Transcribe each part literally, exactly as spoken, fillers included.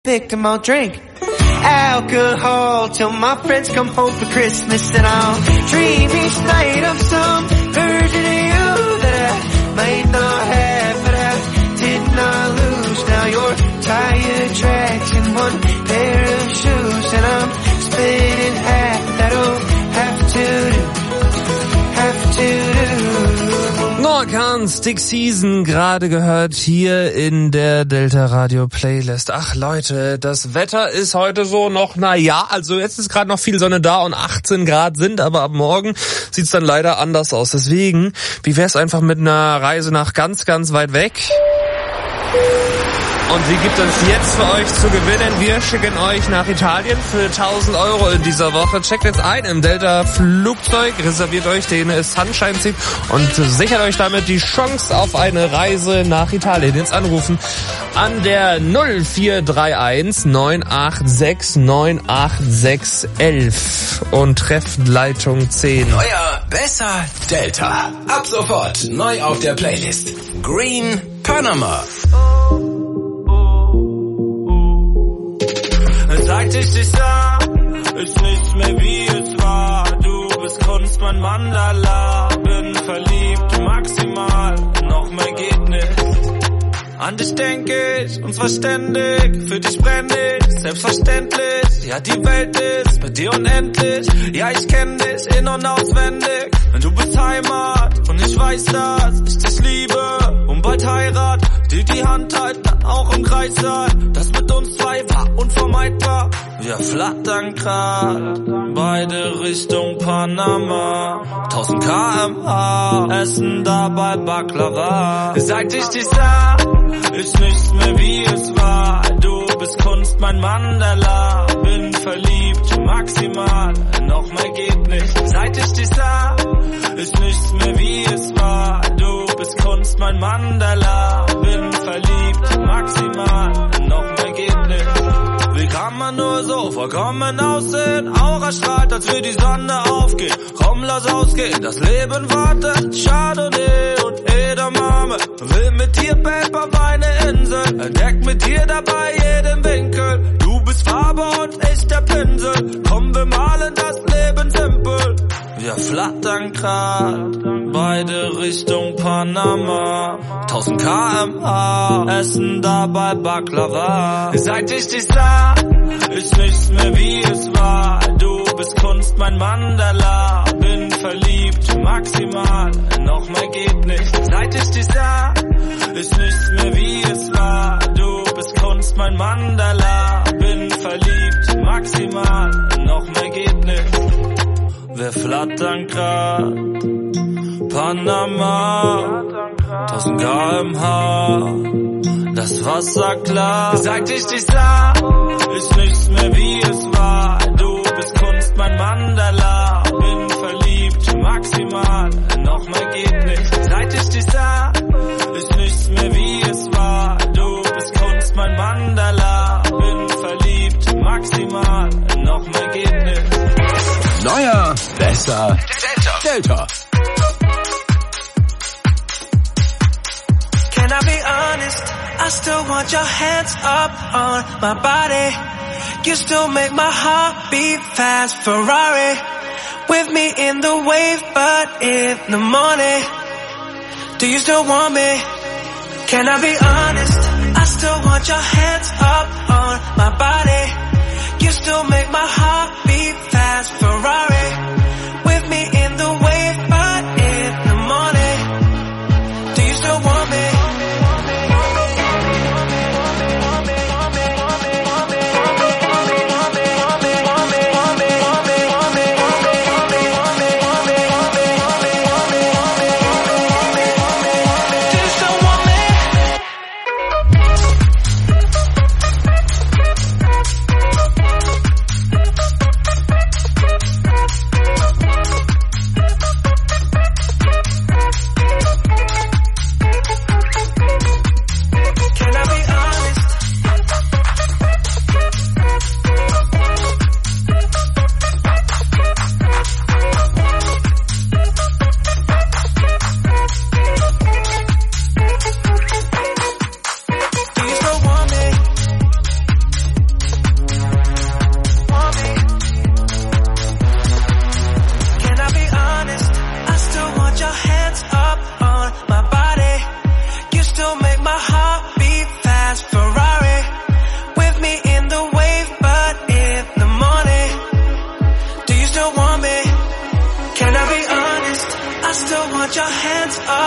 victim, I'll drink alcohol till my friends come home for Christmas, and I'll dream each night of some version of you that I might not have, but I did not lose. Now your tire tracks in one pair of shoes, and I'm split in half. That'll have to do, have to do. Norkan, Stick Season, gerade gehört hier in der Delta Radio Playlist. Ach Leute, das Wetter ist heute so noch, na ja, also jetzt ist gerade noch viel Sonne da und achtzehn Grad sind, aber ab morgen sieht's dann leider anders aus. Deswegen, wie wär's einfach mit einer Reise nach ganz, ganz weit weg? Und wie gibt es jetzt für euch zu gewinnen? Wir schicken euch nach Italien für tausend Euro in dieser Woche. Checkt jetzt ein im Delta-Flugzeug, reserviert euch den Sunshine-Seat und sichert euch damit die Chance auf eine Reise nach Italien. Jetzt anrufen an der null vier drei eins neun acht sechs neun acht sechs eins und trefft Leitung zehn. Neuer, besser, Delta. Ab sofort neu auf der Playlist. Green Panama. Seit ich dich sah, ist nichts mehr wie es war. Du bist Kunst, mein Mandala. Bin verliebt, maximal, noch mehr geht nicht. An dich denk ich, und zwar ständig. Für dich brenne ich, selbstverständlich. Ja, die Welt ist mit dir unendlich. Ja, ich kenn dich in- und auswendig. Du bist Heimat, und ich weiß, dass ich dich liebe. Und bald Heirat, die die Hand halten, auch im Kreis sein. Das mit uns zwei war unvermeidbar. Wir flattern grad, beide Richtung Panama. tausend Kilometer pro Stunde, essen dabei Baklava. Seit ich dich sah, ist nichts mehr wie es war. Du bist Kunst, mein Mandala. Bin verliebt, maximal, noch mehr geht nicht. Seit ich dich sah, ist nichts mehr wie es war. Du bist Kunst, mein Mandala. Bin verliebt, maximal, noch mehr geht nicht. Wie kann man nur so vollkommen aussehen? Aura strahlt, als würde die Sonne aufgehen. Komm, lass ausgehen, das Leben wartet. Chardonnay und Edamame. Will mit dir Paper, meine Insel. Entdeck mit dir dabei jeden Winkel. Du bist Farbe und ich der Pinsel. Komm, wir malen das Leben simpel. Wir flattern grad, beide Richtung Panama. tausend Kilometer pro Stunde, essen dabei Baklava. Seit ich dich sah, ist nichts mehr wie es war. Du bist Kunst, mein Mandala. Bin verliebt, maximal, noch mehr geht nicht. Seit ich dich sah, ist nichts mehr wie es war. Du bist Kunst, mein Mandala. Bin verliebt, maximal, noch mehr geht nicht. Wir flattern grad, Panama, tausend Kilometer pro Stunde, das Wasser klar. Seit ich dich sah, ist nichts mehr wie es war. Du bist Kunst, mein Mandala. Bin verliebt, maximal, noch mehr geht nicht. Seit ich dich sah, ist nichts mehr wie es war. Du bist Kunst, mein Mandala. Bin verliebt, maximal, noch mehr geht nicht. Neuer, besser, Delta. Delta. Can I be honest? I still want your hands up on my body. You still make my heart beat fast. Ferrari with me in the wave, but in the morning. Do you still want me? Can I be honest? I still want your hands up on my body. You still make my heart beat fast. Ferrari with me in the wave, but in the morning. Do you still want me?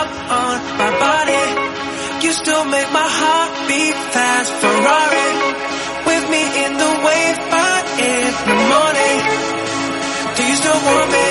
up on my body. You still make my heart beat fast. Ferrari, with me in the wave, but in the morning, do you still want me?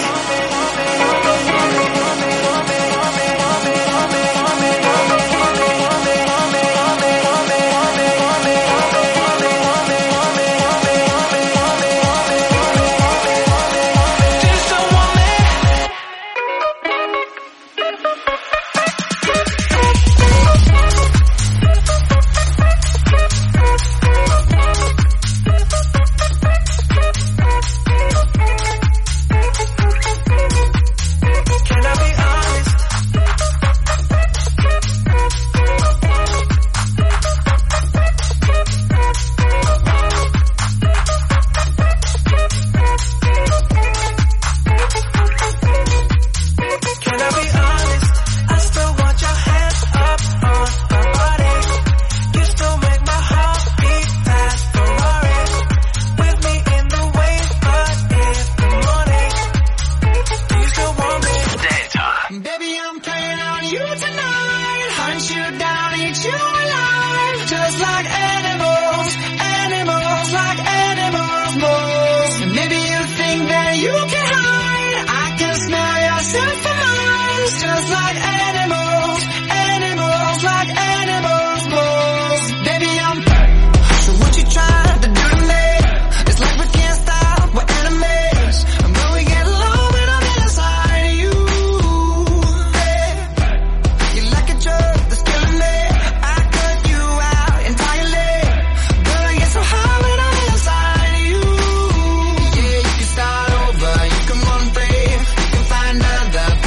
Find another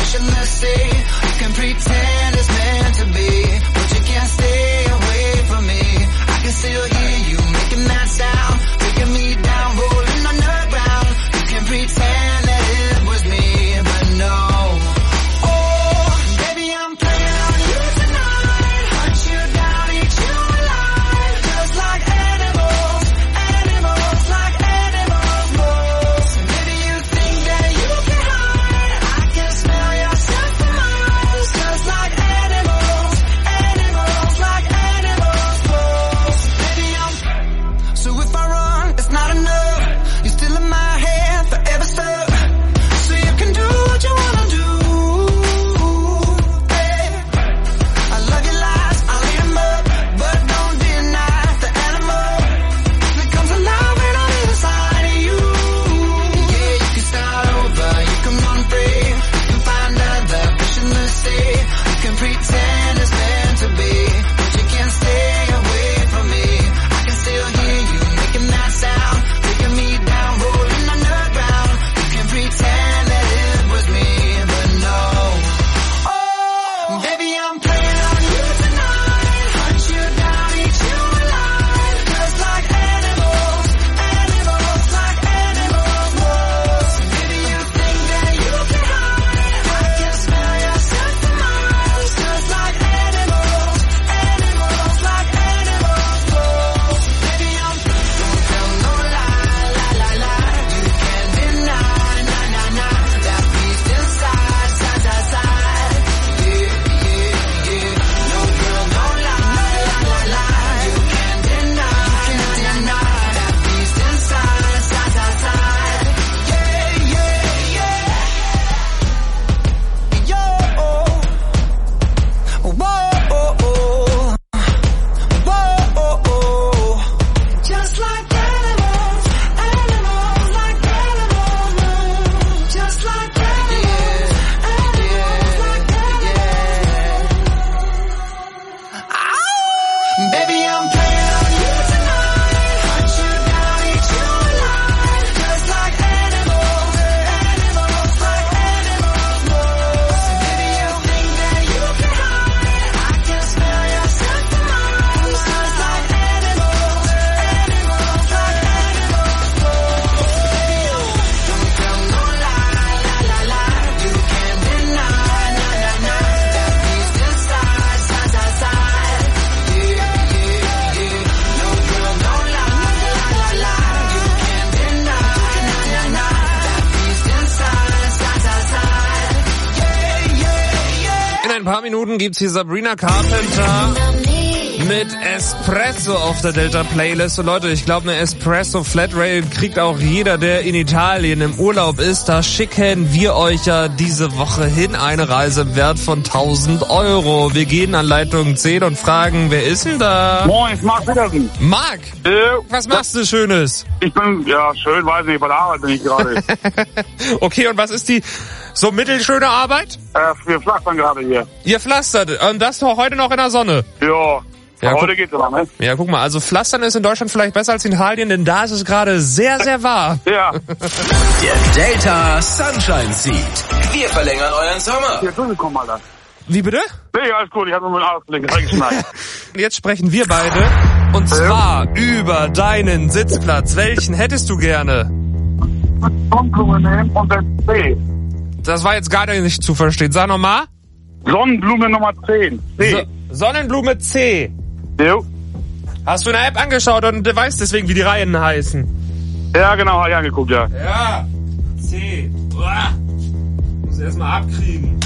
Minuten gibt's hier Sabrina Carpenter mit Espresso auf der Delta Playlist. Und Leute, ich glaube, eine Espresso Flatrate kriegt auch jeder, der in Italien im Urlaub ist. Da schicken wir euch ja diese Woche hin eine Reise im Wert von tausend Euro. Wir gehen an Leitung zehn und fragen, wer ist denn da? Moin, ich Marc Petersen. Marc, Ja. was machst du Schönes? Ich bin, ja, schön, weiß nicht, bei der Arbeit bin ich gerade. Okay, und was ist die so mittelschöne Arbeit? äh, wir pflastern gerade hier. Ihr pflastert. Und das heute noch in der Sonne. Ja, Ja, heute guck- geht's aber, ne? Ja, guck mal, also Pflastern ist in Deutschland vielleicht besser als in Italien, denn da ist es gerade sehr, sehr warm. Ja, Der Delta Sunshine Seat. Wir verlängern euren Sommer. hier zugekommen, Alter. Wie bitte? Nee, alles gut, ich hab nur meinen Ausblick reingeschneit. Jetzt sprechen wir beide. Und zwar über deinen Sitzplatz. Welchen hättest du gerne? Sonnenblume nehmen und dann C. Das war jetzt gar nicht zu verstehen. Sag nochmal. Sonnenblume Nummer zehn. C. So, Sonnenblume C. Jo. Hast du eine App angeschaut und du weißt deswegen, wie die Reihen heißen? Ja, genau, hab ich angeguckt, ja. Ja. C. Uah. Muss erstmal abkriegen.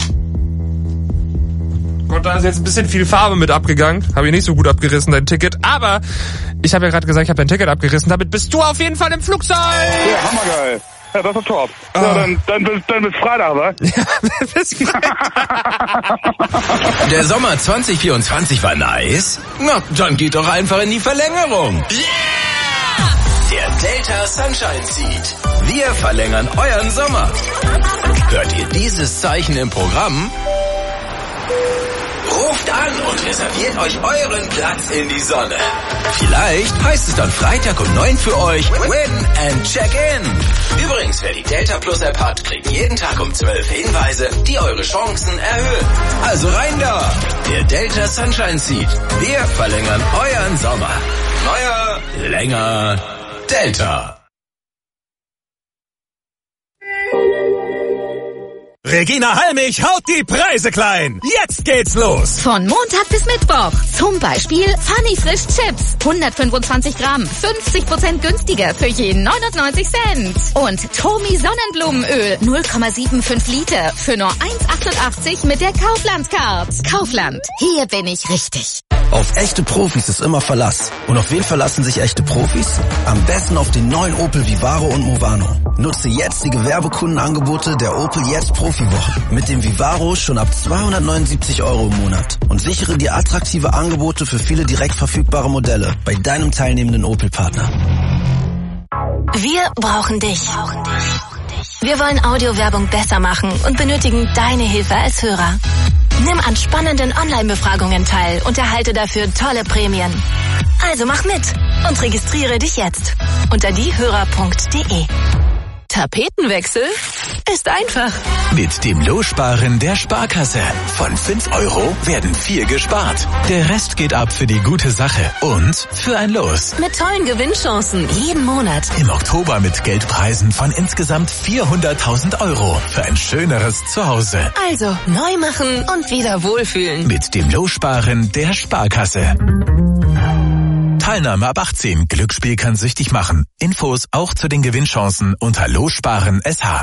Gott, da ist jetzt ein bisschen viel Farbe mit abgegangen. Habe ich nicht so gut abgerissen, dein Ticket. Aber ich habe ja gerade gesagt, ich habe dein Ticket abgerissen. Damit bist du auf jeden Fall im Flugzeug. Ja, hammergeil. Ja, das ist top. Ah. Ja, dann, dann, bis, dann bis Freitag, wa? Bis Freitag. Der Sommer zwanzig vierundzwanzig war nice? Na, dann geht doch einfach in die Verlängerung. Yeah! Der Delta Sunshine Seat. Wir verlängern euren Sommer. Hört ihr dieses Zeichen im Programm? Ruft an und reserviert euch euren Platz in die Sonne. Vielleicht heißt es dann Freitag um neun für euch Win and Check In. Übrigens, wer die Delta Plus App hat, kriegt jeden Tag um zwölf Hinweise, die eure Chancen erhöhen. Also rein da! Der Delta Sunshine Seat. Wir verlängern euren Sommer. Neuer, länger, Delta. Regina Halmich haut die Preise klein. Jetzt geht's los. Von Montag bis Mittwoch. Zum Beispiel Funny Frisch Chips. hundertfünfundzwanzig Gramm. fünfzig Prozent günstiger für je neunundneunzig Cent. Und Tomi Sonnenblumenöl. null Komma fünfundsiebzig Liter. Für nur eins achtundachtzig mit der Kaufland-Card. Kaufland. Hier bin ich richtig. Auf echte Profis ist immer Verlass. Und auf wen verlassen sich echte Profis? Am besten auf den neuen Opel Vivaro und Movano. Nutze jetzt die Gewerbekundenangebote der Opel Jetzt Profiwochen. Mit dem Vivaro schon ab zweihundertneunundsiebzig Euro im Monat. Und sichere dir attraktive Angebote für viele direkt verfügbare Modelle bei deinem teilnehmenden Opel-Partner. Wir brauchen dich. Wir wollen Audiowerbung besser machen und benötigen deine Hilfe als Hörer. Nimm an spannenden Online-Befragungen teil und erhalte dafür tolle Prämien. Also mach mit und registriere dich jetzt unter diehörer punkt de. Tapetenwechsel ist einfach. Mit dem Lossparen der Sparkasse. Von fünf Euro werden vier gespart. Der Rest geht ab für die gute Sache und für ein Los. Mit tollen Gewinnchancen jeden Monat. Im Oktober mit Geldpreisen von insgesamt vierhunderttausend Euro für ein schöneres Zuhause. Also neu machen und wieder wohlfühlen. Mit dem Lossparen der Sparkasse. Teilnahme ab achtzehn. Glücksspiel kann süchtig machen. Infos auch zu den Gewinnchancen unter Lossparen S H.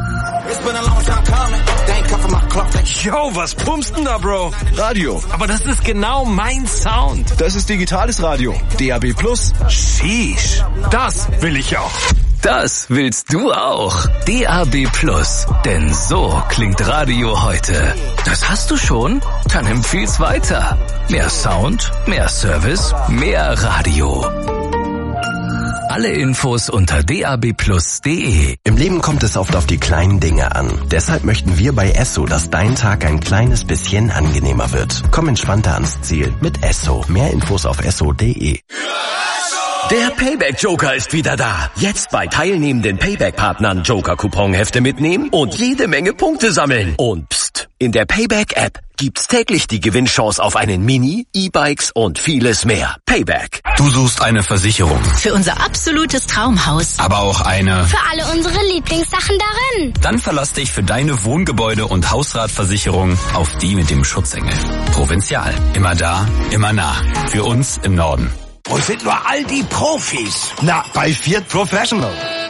Yo, was pumpst denn da, Bro? Radio. Aber das ist genau mein Sound. Das ist digitales Radio. D A B Plus. Sheesh. Das will ich auch. Das willst du auch. D A B Plus. Denn so klingt Radio heute. Das hast du schon? Dann empfiehl's weiter. Mehr Sound, mehr Service, mehr Radio. Alle Infos unter d a b plus punkt de. Im Leben kommt es oft auf die kleinen Dinge an. Deshalb möchten wir bei Esso, dass dein Tag ein kleines bisschen angenehmer wird. Komm entspannter ans Ziel mit Esso. Mehr Infos auf esso punkt de. Der Payback-Joker ist wieder da. Jetzt bei teilnehmenden Payback-Partnern Joker-Couponhefte mitnehmen und jede Menge Punkte sammeln. Und pst, in der Payback-App gibt's täglich die Gewinnchance auf einen Mini, E-Bikes und vieles mehr. Payback. Du suchst eine Versicherung. Für unser absolutes Traumhaus. Aber auch eine... Für alle unsere Lieblingssachen darin. Dann verlass dich für deine Wohngebäude- und Hausratversicherung auf die mit dem Schutzengel. Provinzial. Immer da, immer nah. Für uns im Norden. Wo sind nur all die Profis? Na, bei Fiat Professional.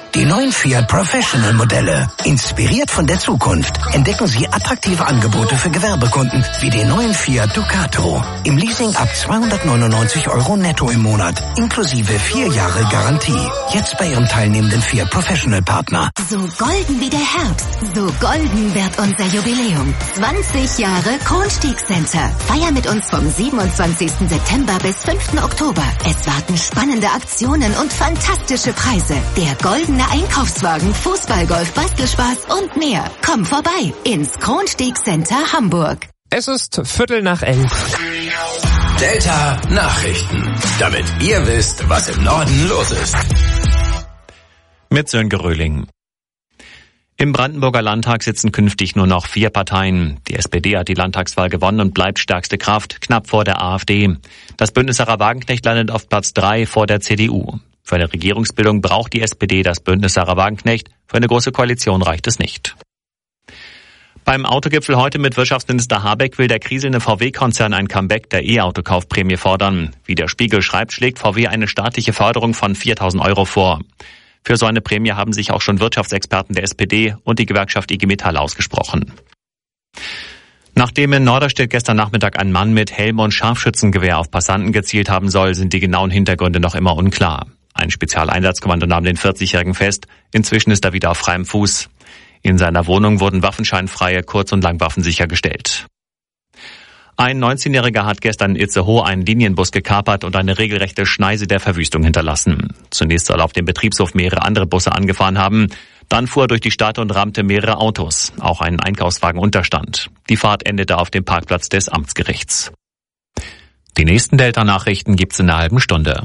Die neuen Fiat Professional Modelle. Inspiriert von der Zukunft entdecken Sie attraktive Angebote für Gewerbekunden wie den neuen Fiat Ducato. Im Leasing ab zweihundertneunundneunzig Euro netto im Monat, inklusive vier Jahre Garantie. Jetzt bei Ihrem teilnehmenden Fiat Professional Partner. So golden wie der Herbst, so golden wird unser Jubiläum. zwanzig Jahre Kronsteg Center. Feier mit uns vom siebenundzwanzigsten September bis fünften Oktober. Es warten spannende Aktionen und fantastische Preise. Der goldene Einkaufswagen, Fußballgolf, Bastelspaß und mehr. Komm vorbei ins Kronsteg Center Hamburg. Es ist Viertel nach elf. Delta Nachrichten. Damit ihr wisst, was im Norden los ist. Mit Sönke Röhling. Im Brandenburger Landtag sitzen künftig nur noch vier Parteien. Die S P D hat die Landtagswahl gewonnen und bleibt stärkste Kraft, knapp vor der AfD. Das Bündnis Sarah Wagenknecht landet auf Platz drei vor der C D U. Für eine Regierungsbildung braucht die S P D das Bündnis Sarah Wagenknecht. Für eine große Koalition reicht es nicht. Beim Autogipfel heute mit Wirtschaftsminister Habeck will der kriselnde V W-Konzern ein Comeback der E-Auto-Kaufprämie fordern. Wie der Spiegel schreibt, schlägt V W eine staatliche Förderung von viertausend Euro vor. Für so eine Prämie haben sich auch schon Wirtschaftsexperten der S P D und die Gewerkschaft I G Metall ausgesprochen. Nachdem in Norderstedt gestern Nachmittag ein Mann mit Helm und Scharfschützengewehr auf Passanten gezielt haben soll, sind die genauen Hintergründe noch immer unklar. Ein Spezialeinsatzkommando nahm den vierzigjährigen fest. Inzwischen ist er wieder auf freiem Fuß. In seiner Wohnung wurden waffenscheinfreie Kurz- und Langwaffen sichergestellt. Ein neunzehnjähriger hat gestern in Itzehoe einen Linienbus gekapert und eine regelrechte Schneise der Verwüstung hinterlassen. Zunächst soll er auf dem Betriebshof mehrere andere Busse angefahren haben. Dann fuhr er durch die Stadt und rammte mehrere Autos. Auch ein Einkaufswagen unterstand. Die Fahrt endete auf dem Parkplatz des Amtsgerichts. Die nächsten Delta-Nachrichten gibt's in einer halben Stunde.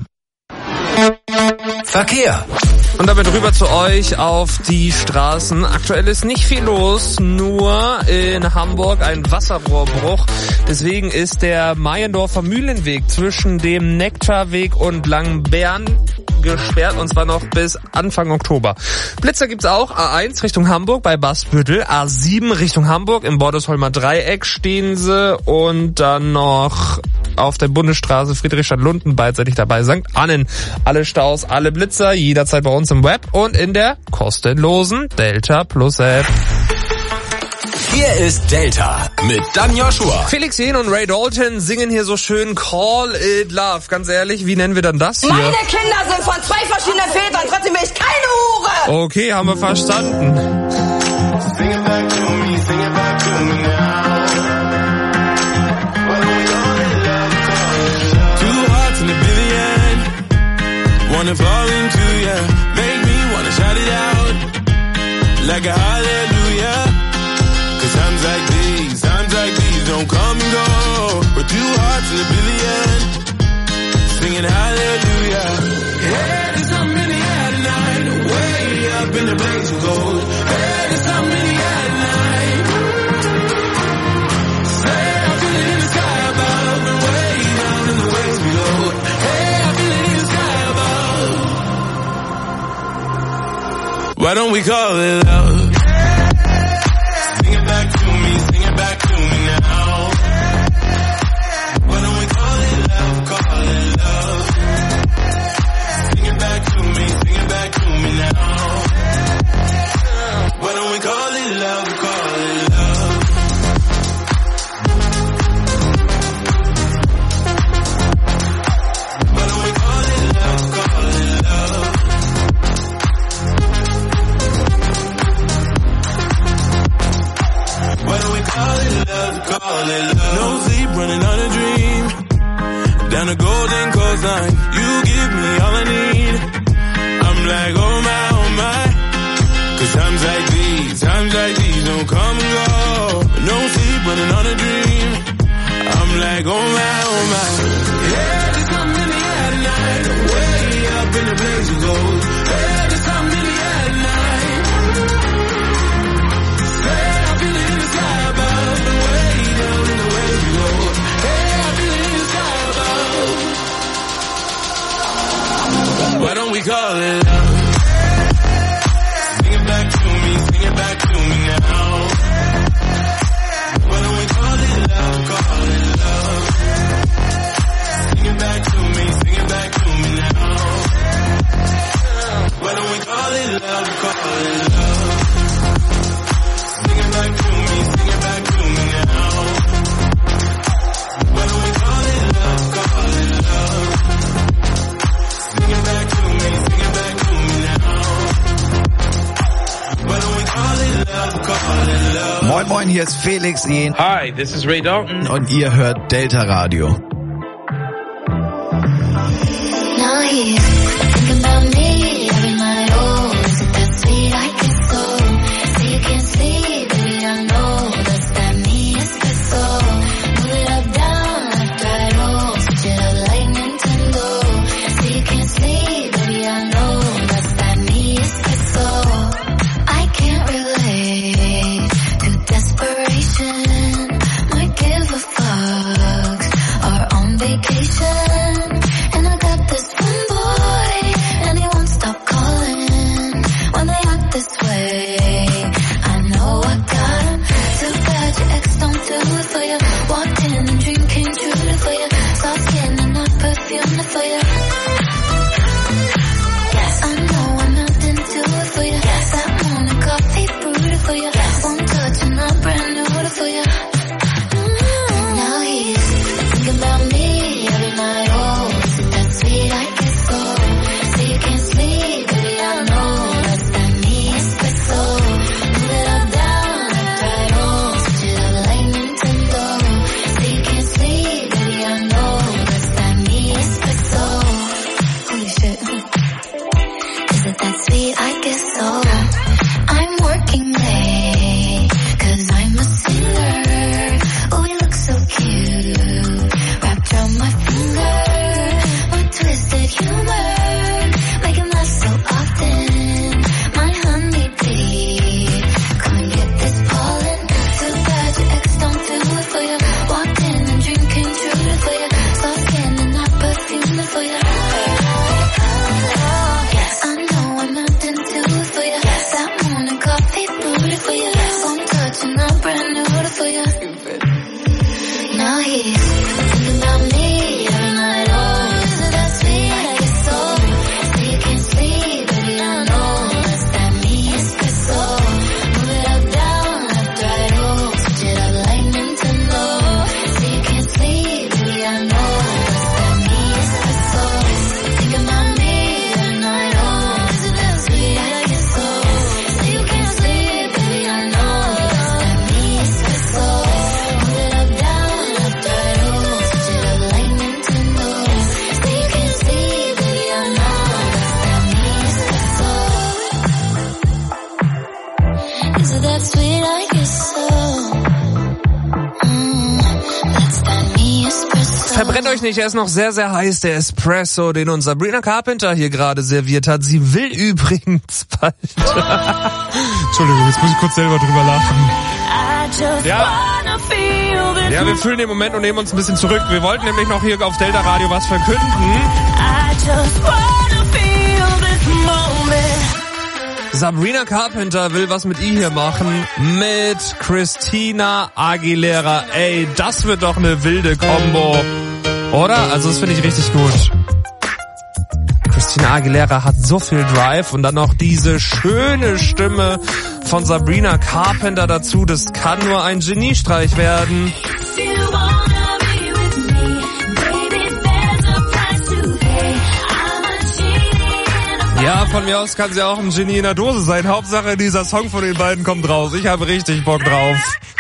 Verkehr. Und damit rüber zu euch auf die Straßen. Aktuell ist nicht viel los, nur in Hamburg ein Wasserrohrbruch. Deswegen ist der Meiendorfer Mühlenweg zwischen dem Nektarweg und Langbern gesperrt, und zwar noch bis Anfang Oktober. Blitzer gibt's auch. A eins Richtung Hamburg bei Basbüttel, A sieben Richtung Hamburg im Bordesholmer Dreieck stehen sie, und dann noch auf der Bundesstraße Friedrichstadt-Lunden beidseitig dabei Sankt Annen. Alle Staus, alle Blitzer, jederzeit bei uns im Web und in der kostenlosen Delta Plus App. Hier ist Delta mit Dan Joshua. Felix Jähn und Ray Dalton singen hier so schön Call It Love. Ganz ehrlich, wie nennen wir dann das hier? Meine Kinder sind von zwei verschiedenen Vätern, trotzdem bin ich keine Hure. Okay, haben wir verstanden. Sing it back to me, sing it back to me now. Two hearts in a billion, wanna fall into ya, make me wanna shout it out like a hallelujah. Cause times like these, times like these don't come and go. But two hearts in a billion, singing hallelujah. Hey, there's something in the air tonight, way up in the blaze of gold. Hey, there's something in the air tonight. Say, I feel it in the sky above, and way down in the waves below. Hey, I feel it in the sky above. Why don't we call it love? Sing it back to me, sing it back to me now. Why don't we call it love, call it love. Sing it back to me, sing it back to me now. Why don't we call it love, call it love. Why don't we call it love, call it love. Why don't we call it love, call it love. No sleep, running on a dream. Down the golden coastline, you give me all I need. I'm like, oh my, oh my. Cause times like these, times like these don't come and go. No sleep, running on a dream. I'm like, oh my, oh my. Yeah, there's something in the air tonight. Way up in the blaze of gold. Yeah, there's something in the air tonight. Say, I feel it in the sky above, and way down in the waves below. Hey, I feel it in the sky above. Why don't we call it love? Sing it back to me, sing it back to me now. Why don't we call it love, call it love. Sing it back to me, sing it back to me now. Why don't we call it love? Moin, hier ist Felix Jen. Hi, this is Ray Dalton. Und ihr hört Delta Radio. Now he's thinking about me every night. Oh, is it that sweet I can so? So you can't sleep, baby, I know that's that me espresso. Move it up, down, left, right, oh, switch it up like Nintendo. So you can't sleep, baby, I know that's that me espresso. I can't relate to desperation. Might give a fuck. Are on vacation. And I got this one boy, and he won't stop calling when they act this way. I know I got him. Too bad your ex don't do it for you. Walked in and dream came true for you. Soft skin and not perfume for you. Yes, I know I'm not into it for you. Yes, that morning coffee brewed for you. Yes, one touch and I'm brand new for you. Mm-hmm. Now he's thinking about me every night. Oh, is it that sweet I can so? So you can't sleep, baby, I know that's that me espresso. Move it up, down, left, right, oh, switch it up like Nintendo. So you can't sleep, baby, I know that's that me espresso. Holy shit. Is it that sweet I guess so? I'm working late, cause I'm a singer. Oh, we look so cute, wrapped around my finger. My twisted humor, make him laugh so often. My honeybee, come and get this pollen. Too bad your ex don't do it for you. Walked in and dream came true for you. Soft skin and not perfume for you. Yes, I know I'm not into it for you. That morning coffee brewed for you. One touch and I'm brand new for you. Now he's thinking about me every night. Oh, is it that sweet I get so? So you can't sleep, baby, I know that's that me espresso. Move it up, down, left, right, oh, switch it up like Nintendo. So you can't sleep, baby, I know that's that me espresso. Thinking about me every night. Oh, is it that sweet I get so? So you can't sleep, baby, I know that's that me espresso. Move it up, down, left, right, oh, switch it up like Nintendo. So you can't sleep, baby, I know that's that me espresso. Is it that sweet I get so? Mm, that's that me espresso. Verbrennt euch nicht, er ist noch sehr, sehr heiß, der Espresso, den uns Sabrina Carpenter hier gerade serviert hat. Sie will übrigens bald... Entschuldigung, jetzt muss ich kurz selber drüber lachen. Ja. Ja, wir füllen den Moment und nehmen uns ein bisschen zurück. Wir wollten nämlich noch hier auf Delta Radio was verkünden. Sabrina Carpenter will was mit ihr hier machen. Mit Christina Aguilera. Ey, das wird doch eine wilde Kombo. Oder? Also das finde ich richtig gut. Christina Aguilera hat so viel Drive und dann noch diese schöne Stimme von Sabrina Carpenter dazu. Das kann nur ein Geniestreich werden. Ja, von mir aus kann sie auch ein Genie in der Dose sein. Hauptsache, dieser Song von den beiden kommt raus. Ich habe richtig Bock drauf.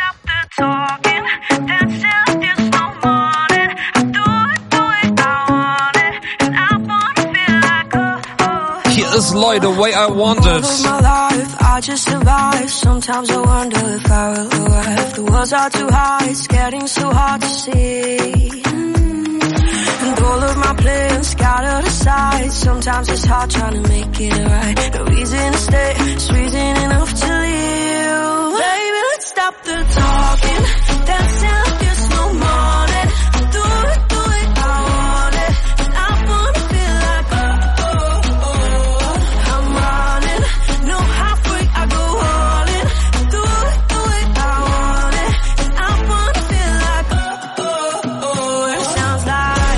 Here is Lloyd, the way I want it. My life, I just survive. Sometimes I wonder if I will arrive. The world's are too high, it's getting so hard to see. And all of my plans scattered aside. Sometimes it's hard trying to make it right. No reason to stay, it's reason enough to leave. Baby, let's stop the talking. Dancing like there's no morning. Do it, do it, I want it. And I wanna feel like oh, oh, oh. I'm running, no halfway, I go all in. Do it, do it, I want it. And I wanna feel like oh, oh, oh. And it sounds like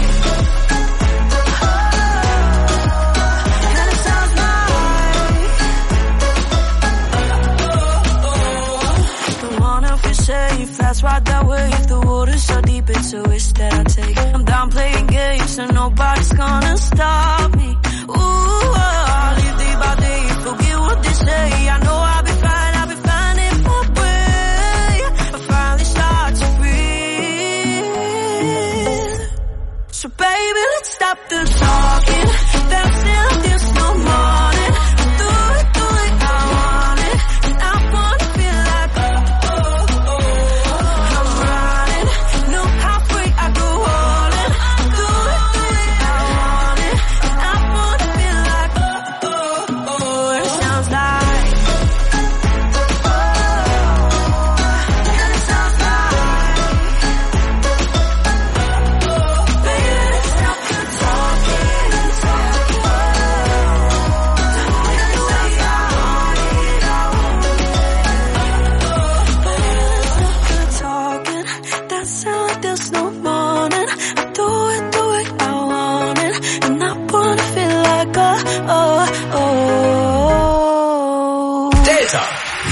and it sounds like don't wanna feel safe, that's right that way. If the water's so deep, it's a risk that I take. I'm done playing games and nobody's gonna stop me. Ooh, I live day by day, forget what they say. I know I'll be fine, I'll be fine in my way.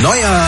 Neuer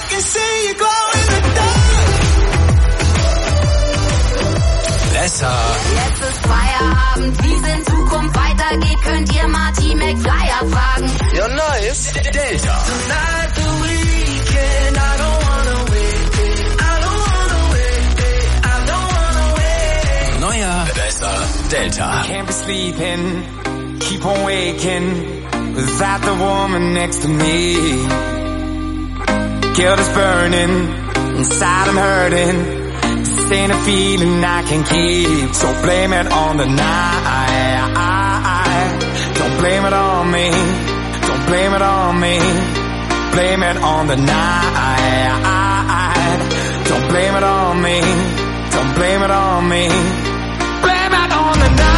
besser. Jetzt ist Feierabend, wie es in Zukunft weitergeht, könnt ihr Marty McFlyer fragen. Ja, nice. Delta. Tonight the weekend, I don't wanna wait, I don't wanna wait, I don't wanna wait. Neuer besser. Delta. Can't be sleeping, keep on waking without the woman next to me. Guilt is burning, inside I'm hurting. This ain't a feeling I can keep, so blame it on the night. Don't blame it on me, don't blame it on me. Blame it on the night. Don't blame it on me, don't blame it on me. Blame it on the night.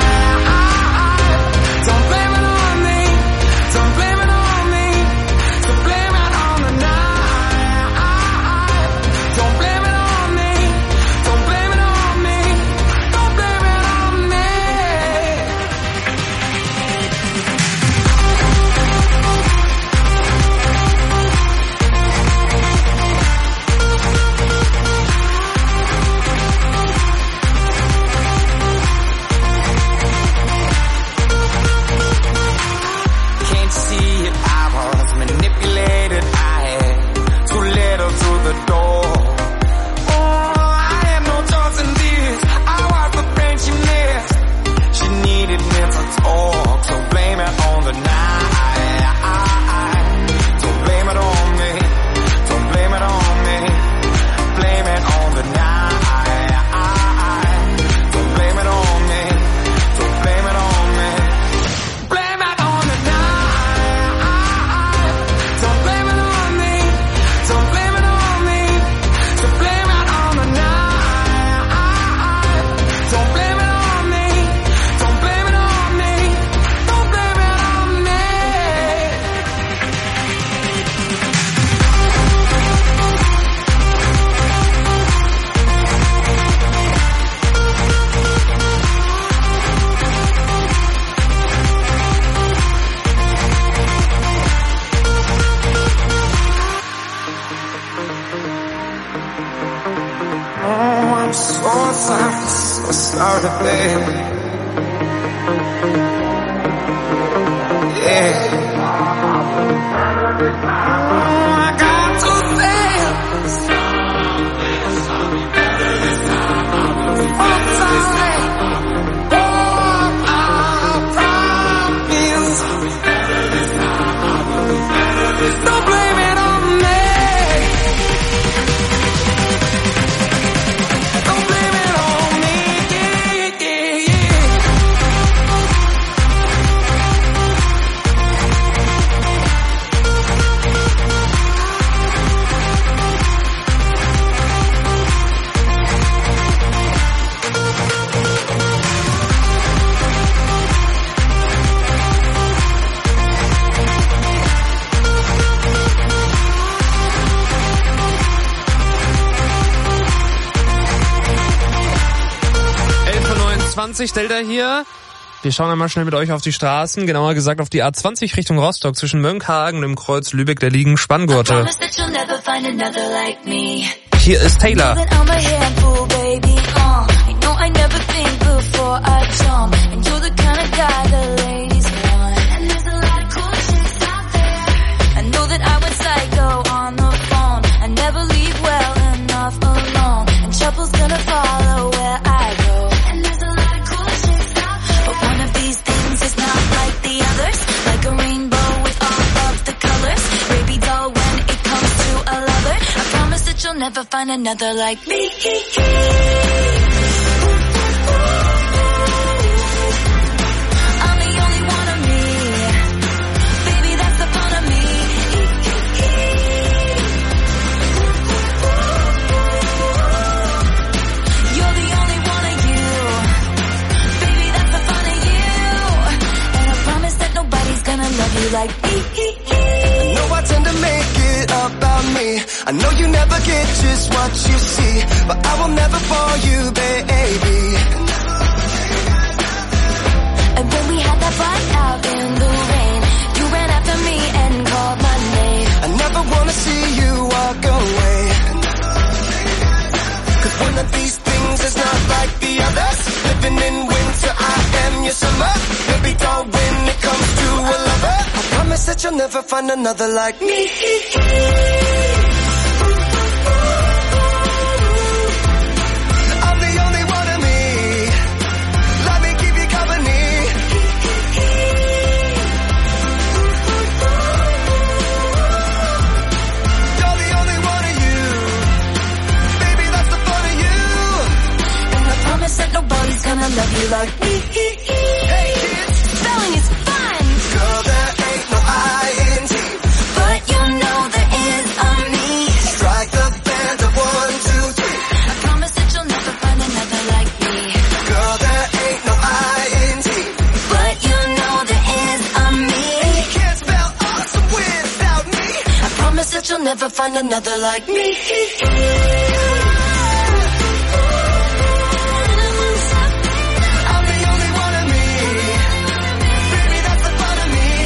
Don't blame it on me, don't blame it on me. So blame it on the night. Don't blame it on me, don't blame it on me. Don't blame it on me. Can't you see it? I was manipulated. I had too little to the door. Oh, I had no choice in this. I was the friend she missed. She needed me to talk, so blame it on the night. Don't blame it on me. Don't blame it on me. Blame it on the night. Don't blame it on me. Don't blame it on me. Blame it on the night. Don't blame it on me. Don't blame it on me. So blame it on the night. Don't blame it on me. Don't blame it on me. Don't blame it on me. Oh, I'm so sorry, so sorry, baby. Yeah. Oh, I got to say it. I'm sorry. Oh, I promise. Don't blame it on me. Don't blame it on me. Yeah, yeah, yeah. elf Uhr neunundzwanzig, Delta hier. Wir schauen einmal schnell mit euch auf die Straßen, genauer gesagt auf die A zwanzig Richtung Rostock zwischen Mönckehagen und dem Kreuz Lübeck, da liegen Spanngurte. Hier ist Taylor. Trouble's gonna follow where I go. And there's a lot of cool chicks out there. But one of these things is not like the others. Like a rainbow with all of the colors. Baby doll when it comes to a lover. I promise that you'll never find another like me. I'm the only one of me. Baby, that's the fun of me. You're the only one of you. Baby, that's the fun of you. And I promise that nobody's gonna love you like me. I know I tend to make it about me. I know you never get just what you see, but I will never fall you, baby. And when we had that fight out in the rain, you ran after me and called my name. I never wanna that you'll never find another like me. I'm the only one of me. Let me keep you company. You're the only one of you. Baby, that's the fun of you. And I promise that nobody's gonna love you like me. Hey kids, Spelling is fun. girl, there ain't no I N G. But you know there is a me. Strike the band of one, two, three. I promise that you'll never find another like me. Girl, there ain't no I N G. But you know there is a me. You can't spell awesome without me. I promise that you'll never find another like me. I'm the only one of me. Baby, that's the fun of me.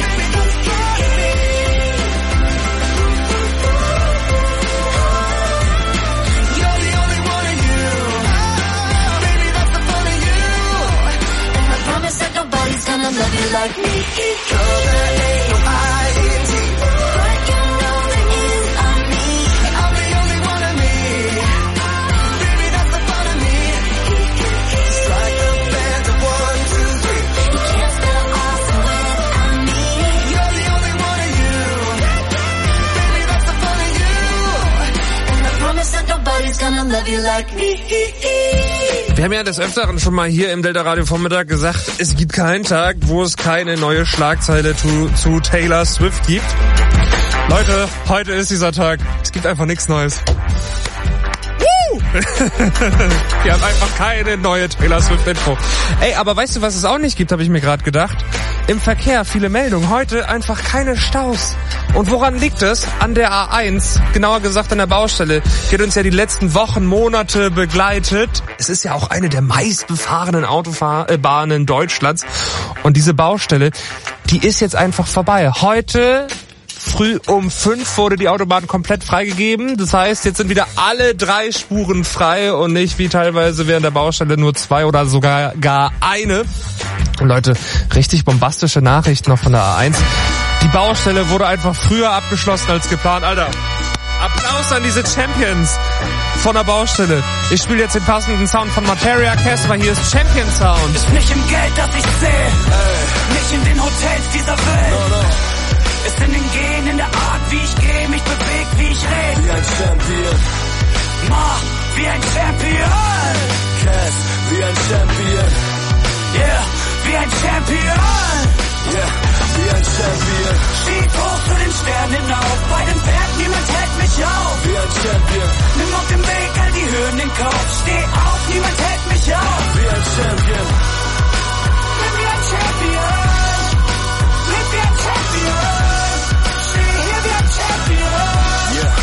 You're the only one of you. Baby, that's the fun of you. And I promise that nobody's gonna love you like me. Girl, there ain't no I N G. But you know there is a me. I'm the only one of me. Baby, that's the fun of me. Strike the band of one, two, three. You can't spell awesome without me. You're the only one of you. Baby, that's the fun of you. And I promise that nobody's gonna love you like me. Wir haben ja des Öfteren schon mal hier im Delta Radio Vormittag gesagt, es gibt keinen Tag, wo es keine neue Schlagzeile zu, zu Taylor Swift gibt. Leute, heute ist dieser Tag. Es gibt einfach nichts Neues. Woo! Wir haben einfach keine neue Taylor Swift-Info. Ey, aber weißt du, was es auch nicht gibt, habe ich mir gerade gedacht? Im Verkehr viele Meldungen. Heute einfach keine Staus. Und woran liegt es? An der A eins, genauer gesagt an der Baustelle, die hat uns ja die letzten Wochen, Monate begleitet. Es ist ja auch eine der meistbefahrenen Autobahnen Deutschlands. Und diese Baustelle, die ist jetzt einfach vorbei. Heute früh um fünf wurde die Autobahn komplett freigegeben. Das heißt, jetzt sind wieder alle drei Spuren frei und nicht wie teilweise während der Baustelle nur zwei oder sogar gar eine. Und Leute, richtig bombastische Nachrichten noch von der A eins. Die Baustelle wurde einfach früher abgeschlossen als geplant. Alter, Applaus an diese Champions von der Baustelle. Ich spiele jetzt den passenden Sound von Materia Casper. Hier ist Champion Sound. Ist nicht im Geld, das ich sehe, nicht in den Hotels dieser Welt. No, no. Ist in den Genen, in der Art, wie ich gehe, mich beweg, wie ich rede. Wie ein Champion. Mach wie ein Champion. Cass, wie ein Champion. Yeah, wie ein Champion. Yeah, wie ein Champion. Schieb hoch zu den Sternen hinauf. Bei dem Berg, niemand hält mich auf. Wie ein Champion. Nimm auf dem Weg all die Höhen in Kauf. Steh auf, niemand hält mich auf. Wie ein Champion. Bin wie ein Champion. Leb wie ein Champion. Steh hier wie ein Champion. Yeah.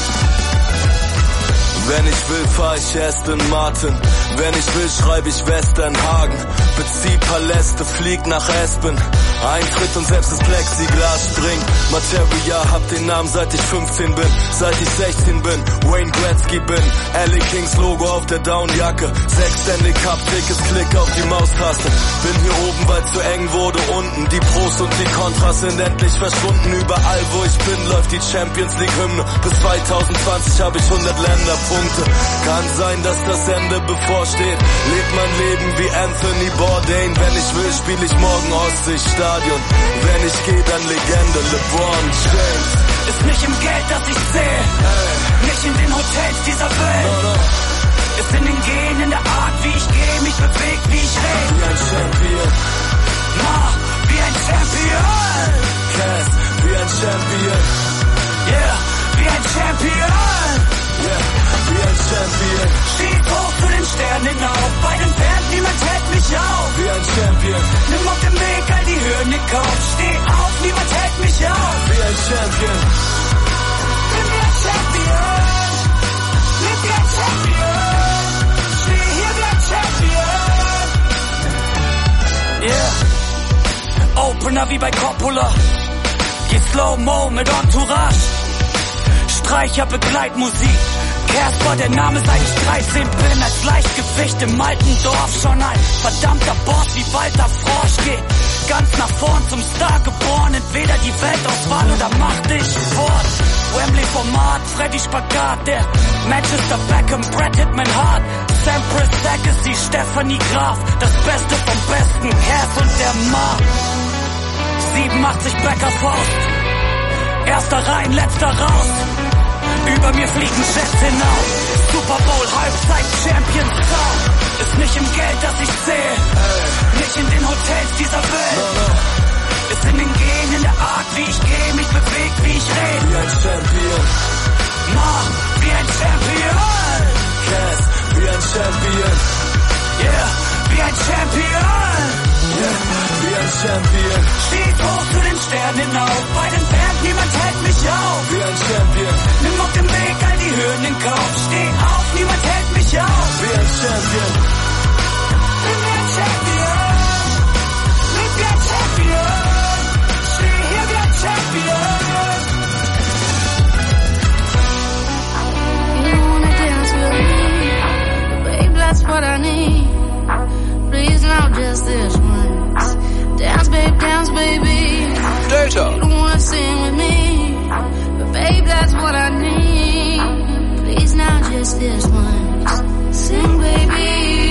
Wenn ich will, fahr ich Aston Martin. Wenn ich will, schreibe ich Westernhagen. Bezieh Paläste, flieg nach Aspen. Eintritt und selbst das Plexiglas springt. Materia, hab den Namen seit ich fünfzehn bin. Seit ich sechzehn bin, Wayne Gretzky bin. L A Kings Logo auf der Downjacke. Sechs Stanley Cup Tickets, klick auf die Maustaste. Bin hier oben, weil zu eng wurde unten. Die Pros und die Kontras sind endlich verschwunden. Überall wo ich bin, läuft die Champions League Hymne. Bis zwanzig zwanzig hab ich hundert Länderpunkte. Kann sein, dass das Ende bevorsteht. Leb mein Leben wie Anthony Bourdain. Wenn ich will, spiel ich morgen Ostseestadion. Wenn ich geh, dann Legende LeBron James. Ist nicht im Geld, das ich sehe, nicht in den Hotels dieser Welt. No, no. Ist in den Genen, in der Art, wie ich gehe, mich beweg, wie ich rede. Wie ein Champion. Mach wie ein Champion. Cass, wie ein Champion. Yeah, wie ein Champion. Yeah, wie ein Champion. Schieb hoch zu den Sternen hinauf. Bei dem Berg, niemand hält mich auf. Wie ein Champion. Nimm auf dem Weg all die Höhen in Kauf. Steh auf, niemand hält mich auf. Wie ein Champion. Bin wie ein Champion. Leb wie ein Champion. Steh hier wie ein Champion. Yeah. Opener wie bei Coppola. Geh Slow-Mo mit Entourage. Streicher, Begleitmusik. Casper, der Name seit ich dreizehn bin. Als Leichtgewicht im alten Dorf schon ein verdammter Boss wie Walter Frosch. Geht ganz nach vorn zum Star geboren. Entweder die Weltauswahl oder mach dich fort. Wembley-Format, Freddy Spagat, der Manchester Beckham, Brad Hitman Hart, Sam Press, Stephanie Graf, das Beste vom Besten, Herz und der Mar. siebenundachtzig Bäcker Faust, erster rein, letzter raus. Über mir fliegen Jets hinaus. Super Bowl, Halbzeit, Champions Sound. Ist nicht im Geld, das ich zähl, nicht in den Hotels dieser Welt. Ist in den Genen, in der Art, wie ich gehe, mich bewegt, wie ich rede. Wie ein Champion. Mann, wie ein Champion. Cass, wie ein Champion. Yeah, wie ein Champion. Yeah, wie ein Champion. Steht hoch zu den Sternen hinauf. Bei den Bergen, niemand hält mich auf. Wie ein Champion. Nimm auf dem Weg all die Hürden in Kauf. Steh auf, niemand hält mich auf. Wie ein Champion. Bin wie ein Champion. Leb wie ein Champion. Steh hier wie ein Champion. You wanna dance with me? Babe, that's what I need. Please, now just this once. Dance, babe, dance, baby. Delta. You don't wanna sing with me, but babe, that's what I need. Please, now just this once. Sing, baby.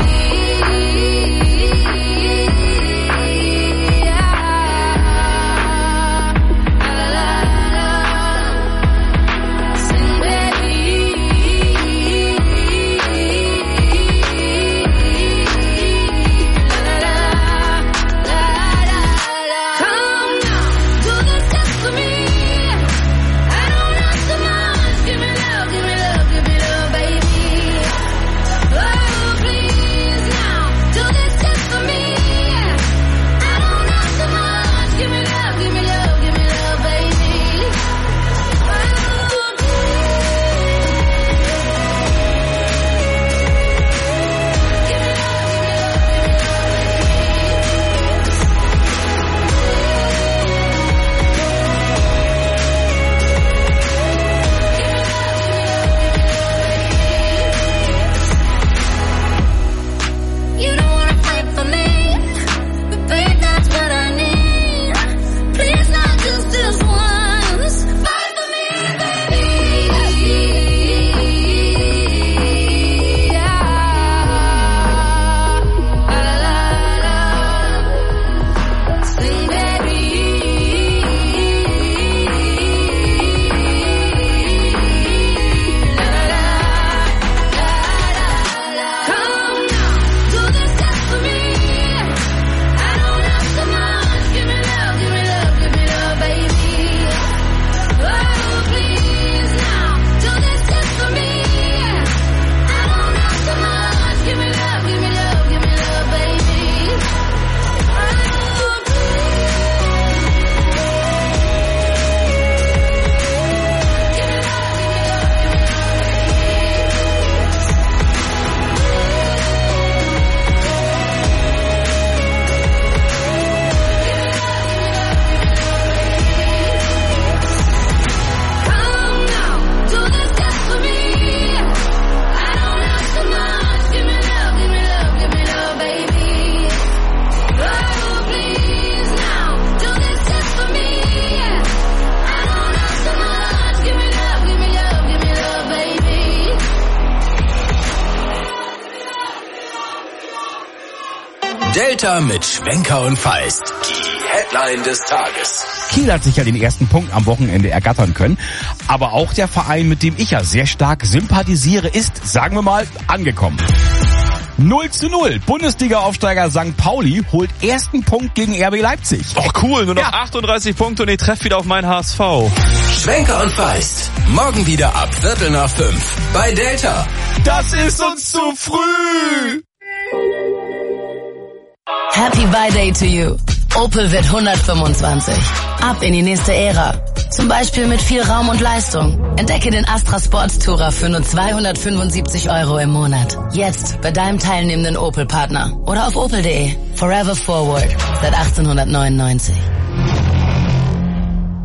Delta mit Schwenker und Feist. Die Headline des Tages. Kiel hat sich ja den ersten Punkt am Wochenende ergattern können. Aber auch der Verein, mit dem ich ja sehr stark sympathisiere, ist, sagen wir mal, angekommen. null zu null. Bundesliga-Aufsteiger Sankt Pauli holt ersten Punkt gegen R B Leipzig. Och cool, nur noch ja. achtunddreißig Punkte und ich treffe wieder auf meinen H S V. Schwenker und Feist. Morgen wieder ab Viertel nach fünf. Bei Delta. Das ist uns zu früh. Happy Birthday to you. Opel wird hundertfünfundzwanzig. Ab in die nächste Ära. Zum Beispiel mit viel Raum und Leistung. Entdecke den Astra Sports Tourer für nur zweihundertfünfundsiebzig Euro im Monat. Jetzt bei deinem teilnehmenden Opel-Partner. Oder auf opel punkt de. Forever Forward. Seit achtzehnhundertneunundneunzig. Diese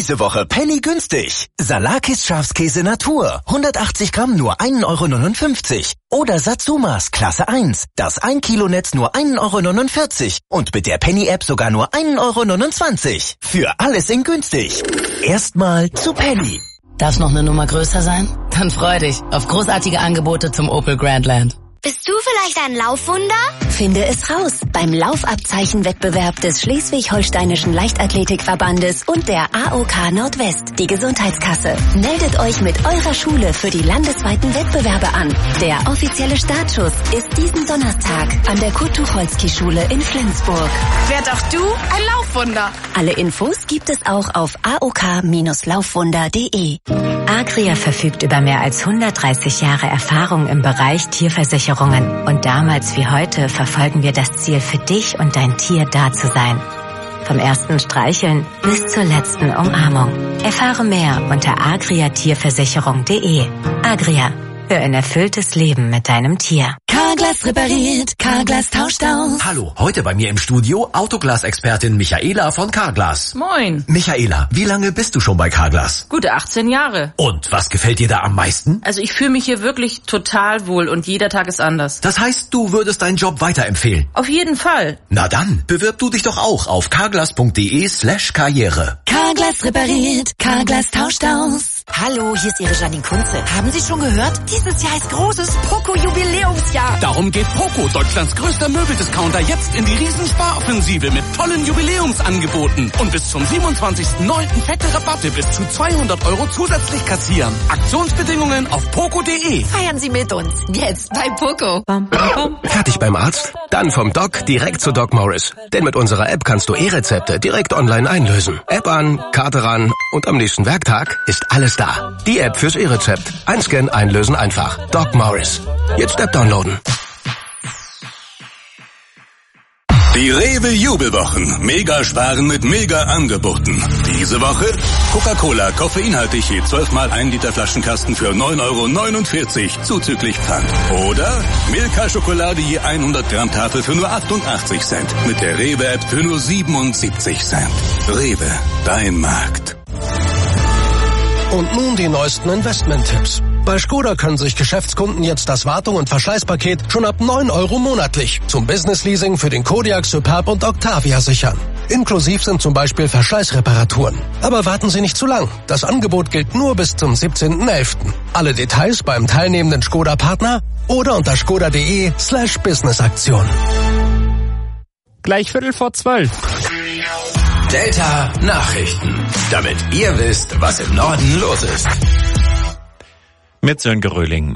Diese Woche Penny günstig. Salakis Schafskäse Natur. hundertachtzig Gramm nur ein Euro neunundfünfzig. Oder Satsumas Klasse eins. Das ein Kilo Netz nur ein Euro neunundvierzig. Und mit der Penny-App sogar nur ein Euro neunundzwanzig. Für alles in günstig. Erstmal zu Penny. Darf's noch eine Nummer größer sein? Dann freu dich auf großartige Angebote zum Opel Grandland. Bist du vielleicht ein Laufwunder? Finde es raus beim Laufabzeichenwettbewerb des Schleswig-Holsteinischen Leichtathletikverbandes und der A O K Nordwest, die Gesundheitskasse. Meldet euch mit eurer Schule für die landesweiten Wettbewerbe an. Der offizielle Startschuss ist diesen Donnerstag an der Kurt-Tucholsky-Schule in Flensburg. Werd auch du ein Laufwunder. Alle Infos gibt es auch auf a o k laufwunder punkt de. Agria verfügt über mehr als hundertdreißig Jahre Erfahrung im Bereich Tierversicherung. Und damals wie heute verfolgen wir das Ziel, für dich und dein Tier da zu sein. Vom ersten Streicheln bis zur letzten Umarmung. Erfahre mehr unter agria tierversicherung punkt de. Agria, für ein erfülltes Leben mit deinem Tier. Carglass repariert, Carglass tauscht aus. Hallo, heute bei mir im Studio Autoglas-Expertin Michaela von Carglass. Moin. Michaela, wie lange bist du schon bei Carglass? Gute achtzehn Jahre. Und was gefällt dir da am meisten? Also ich fühle mich hier wirklich total wohl und jeder Tag ist anders. Das heißt, du würdest deinen Job weiterempfehlen? Auf jeden Fall. Na dann, bewirb du dich doch auch auf carglass punkt de slash karriere. Carglass repariert, Carglass tauscht aus. Hallo, hier ist Ihre Janine Kunze. Haben Sie schon gehört? Dieses Jahr ist großes Poco-Jubiläumsjahr. Darum geht Poco, Deutschlands größter Möbeldiscounter, jetzt in die Riesensparoffensive mit tollen Jubiläumsangeboten. Und bis zum siebenundzwanzigsten neunten fette Rabatte bis zu zweihundert Euro zusätzlich kassieren. Aktionsbedingungen auf poco punkt de. Feiern Sie mit uns. Jetzt bei Poco. Bam, bam, bam. Fertig beim Arzt? Dann vom Doc direkt zu Doc Morris. Denn mit unserer App kannst du E-Rezepte direkt online einlösen. App an, Karte ran und am nächsten Werktag ist alles da. Die App fürs E-Rezept. Einscannen, einlösen einfach. Doc Morris. Jetzt App downloaden. Die Rewe Jubelwochen. Mega sparen mit mega Angeboten. Diese Woche Coca-Cola koffeinhaltig je zwölf mal ein Liter Flaschenkasten für neun Euro neunundvierzig zuzüglich Pfand. Oder Milka Schokolade je hundert Gramm Tafel für nur achtundachtzig Cent. Mit der Rewe App für nur siebenundsiebzig Cent. Rewe, dein Markt. Und nun die neuesten Investment-Tipps. Bei Skoda können sich Geschäftskunden jetzt das Wartung- und Verschleißpaket schon ab neun Euro monatlich zum Business-Leasing für den Kodiaq, Superb und Octavia sichern. Inklusiv sind zum Beispiel Verschleißreparaturen. Aber warten Sie nicht zu lang. Das Angebot gilt nur bis zum siebzehnten elften Alle Details beim teilnehmenden Skoda-Partner oder unter skoda punkt de slash businessaktion. Gleich Viertel vor zwölf. Delta Nachrichten. Damit ihr wisst, was im Norden los ist. Mit Sönke Röhling.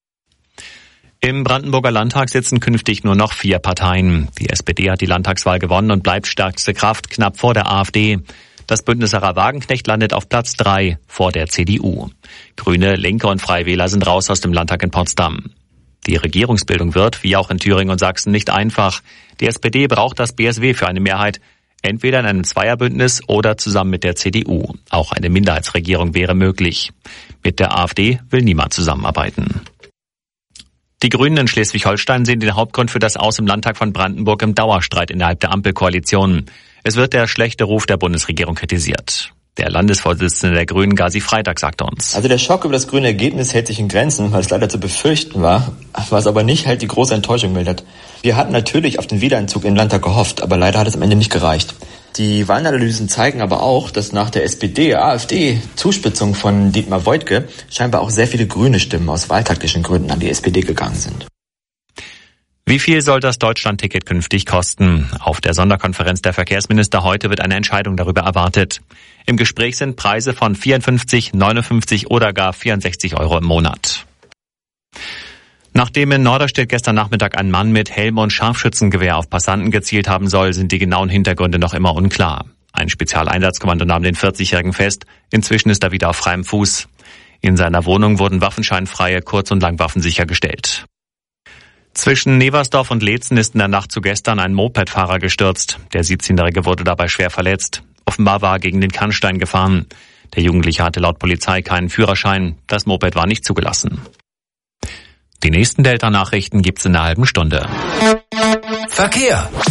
Im Brandenburger Landtag sitzen künftig nur noch vier Parteien. Die S P D hat die Landtagswahl gewonnen und bleibt stärkste Kraft, knapp vor der AfD. Das Bündnis Sarah Wagenknecht landet auf Platz drei vor der C D U. Grüne, Linke und Freie Wähler sind raus aus dem Landtag in Potsdam. Die Regierungsbildung wird, wie auch in Thüringen und Sachsen, nicht einfach. Die S P D braucht das B S W für eine Mehrheit, entweder in einem Zweierbündnis oder zusammen mit der C D U. Auch eine Minderheitsregierung wäre möglich. Mit der AfD will niemand zusammenarbeiten. Die Grünen in Schleswig-Holstein sehen den Hauptgrund für das Aus im Landtag von Brandenburg im Dauerstreit innerhalb der Ampelkoalition. Es wird der schlechte Ruf der Bundesregierung kritisiert. Der Landesvorsitzende der Grünen, Gazi Freitag, sagte uns: Also der Schock über das grüne Ergebnis hält sich in Grenzen, weil es leider zu befürchten war, was aber nicht halt die große Enttäuschung mildert. Wir hatten natürlich auf den Wiedereinzug im Landtag gehofft, aber leider hat es am Ende nicht gereicht. Die Wahlanalysen zeigen aber auch, dass nach der S P D-AfD-Zuspitzung von Dietmar Woidke scheinbar auch sehr viele grüne Stimmen aus wahltaktischen Gründen an die S P D gegangen sind. Wie viel soll das Deutschlandticket künftig kosten? Auf der Sonderkonferenz der Verkehrsminister heute wird eine Entscheidung darüber erwartet. Im Gespräch sind Preise von vierundfünfzig, neunundfünfzig oder gar vierundsechzig Euro im Monat. Nachdem in Norderstedt gestern Nachmittag ein Mann mit Helm und Scharfschützengewehr auf Passanten gezielt haben soll, sind die genauen Hintergründe noch immer unklar. Ein Spezialeinsatzkommando nahm den vierzigjährigen fest. Inzwischen ist er wieder auf freiem Fuß. In seiner Wohnung wurden waffenscheinfreie Kurz- und Langwaffen sichergestellt. Zwischen Neversdorf und Leetzen ist in der Nacht zu gestern ein Mopedfahrer gestürzt. Der siebzehnjährige wurde dabei schwer verletzt. Offenbar war er gegen den Kannstein gefahren. Der Jugendliche hatte laut Polizei keinen Führerschein. Das Moped war nicht zugelassen. Die nächsten Delta-Nachrichten gibt's in einer halben Stunde. Verkehr.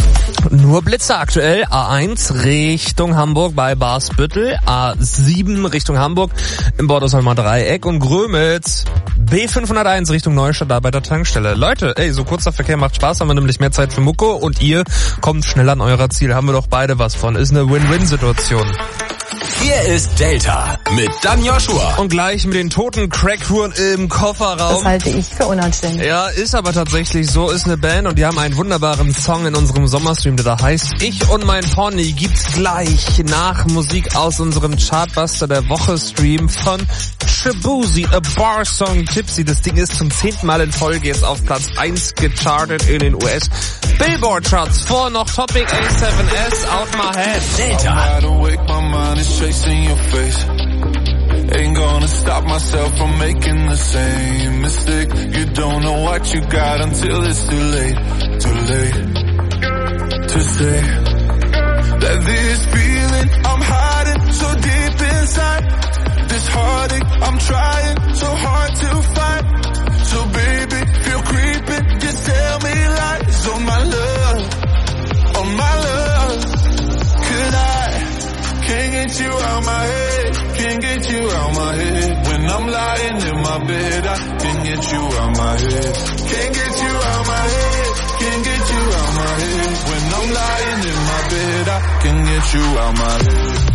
Nur Blitze aktuell. A eins Richtung Hamburg bei Barsbüttel, A sieben Richtung Hamburg im Bordersheimer Dreieck und Grömitz. B fünfhunderteins Richtung Neustadt, da bei der Tankstelle. Leute, ey, so kurzer Verkehr macht Spaß, haben wir nämlich mehr Zeit für Mucke und ihr kommt schnell an euer Ziel. Haben wir doch beide was von. Ist eine Win-Win-Situation. Hier ist Delta mit Dan Joshua. Und gleich mit den toten Crackhuren im Kofferraum. Das halte ich für unanständig. Ja, ist aber tatsächlich so, ist eine Band und die haben einen wunderbaren Song in unserem Sommerstream, der da heißt Ich und mein Pony. Gibt's gleich nach Musik aus unserem Chartbuster der Woche Stream von Shabuzi, A Bar Song Tipsy. Das Ding ist zum zehnten Mal in Folge jetzt auf Platz eins gechartet in den U S Billboard Charts. Vor noch Topic A seven S, Out My Head. Delta. Chasing your face, ain't gonna stop myself from making the same mistake. You don't know what you got until it's too late, too late to say that this feeling I'm hiding so deep inside, this heartache I'm trying so hard to fight. So baby, feel creeping, just tell me lies on my love, on my love. Could I? Can't get you out my head, can't get you out my head. When I'm lying in my bed, I can't get you out my head. Can't get you out my head, can't get you out my head. When I'm lying in my bed, I can get you out my head.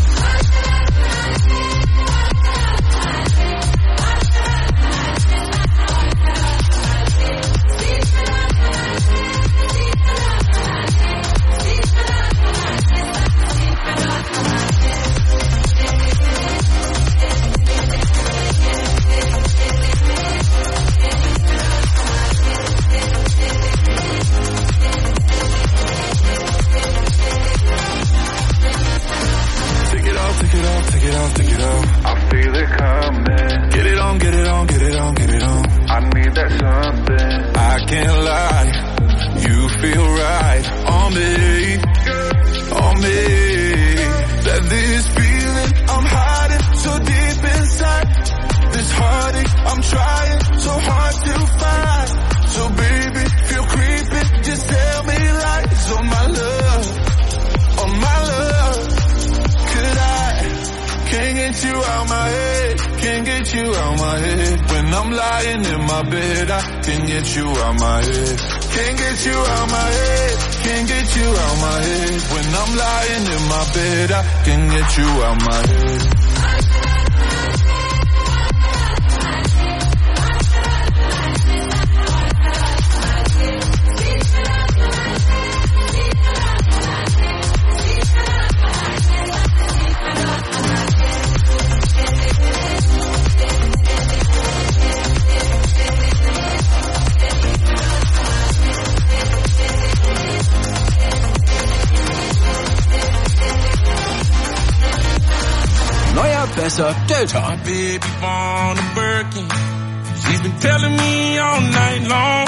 Delta. My baby born a Birkin. She's been telling me all night long.